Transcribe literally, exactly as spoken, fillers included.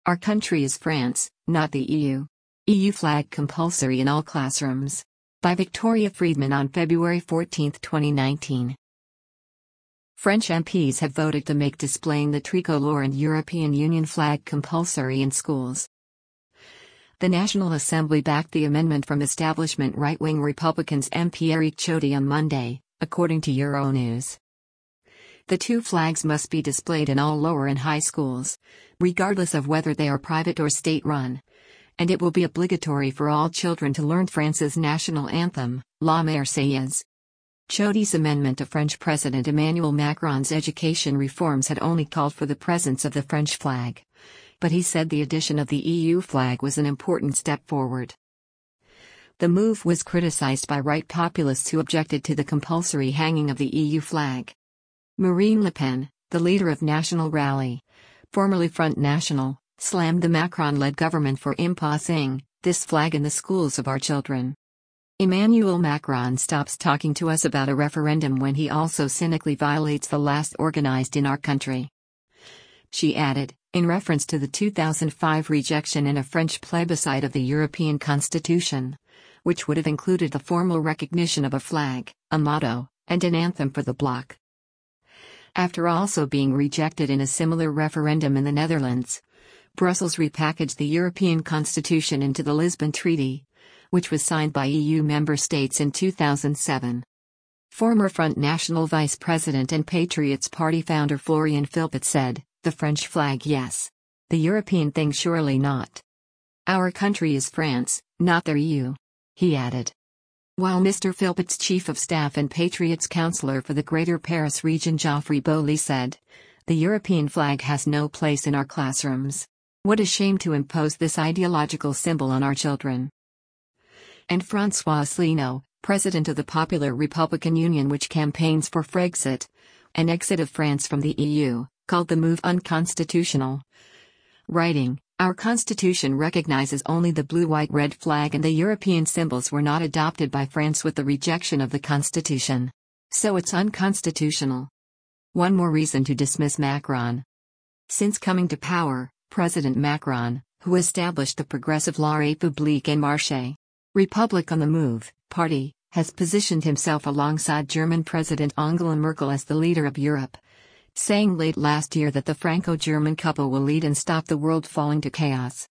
Our country is France, not the E U. E U flag compulsory in all classrooms. By Victoria Friedman on February fourteenth, twenty nineteen. French M Ps have voted to make displaying the tricolor and European Union flag compulsory in schools. The National Assembly backed the amendment from establishment right-wing Republicans M P Éric Ciotti on Monday, according to Euronews. The two flags must be displayed in all lower and high schools, regardless of whether they are private or state-run. And it will be obligatory for all children to learn France's national anthem, La Marseillaise. Ciotti's amendment to French President Emmanuel Macron's education reforms had only called for the presence of the French flag. But he said the addition of the E U flag was an important step forward. The move was criticized by right populists who objected to the compulsory hanging of the E U flag. Marine Le Pen, the leader of National Rally, formerly Front National, slammed the Macron-led government for imposing this flag in the schools of our children. Emmanuel Macron stops talking to us about a referendum when he also cynically violates the last organized in our country. She added, in reference to the two thousand five rejection in a French plebiscite of the European Constitution, which would have included the formal recognition of a flag, a motto, and an anthem for the bloc. After also being rejected in a similar referendum in the Netherlands, Brussels repackaged the European Constitution into the Lisbon Treaty, which was signed by E U member states in two thousand seven. Former Front National Vice President and Patriots Party founder Florian Philpott said, "The French flag, yes. The European thing, surely not. Our country is France, not the E U," he added. While Mister Philpott's chief of staff and Patriots councillor for the Greater Paris region Geoffrey Beaulieu said, "The European flag has no place in our classrooms. What a shame to impose this ideological symbol on our children." And François Asselineau, president of the Popular Republican Union which campaigns for Frexit, an exit of France from the E U, called the move unconstitutional. Writing, "Our constitution recognizes only the blue-white-red flag and the European symbols were not adopted by France with the rejection of the constitution. So it's unconstitutional." One more reason to dismiss Macron. Since coming to power, President Macron, who established the Progressive La République En Marche, Republic on the Move, party, has positioned himself alongside German President Angela Merkel as the leader of Europe, saying late last year that the Franco-German couple will lead and stop the world falling to chaos.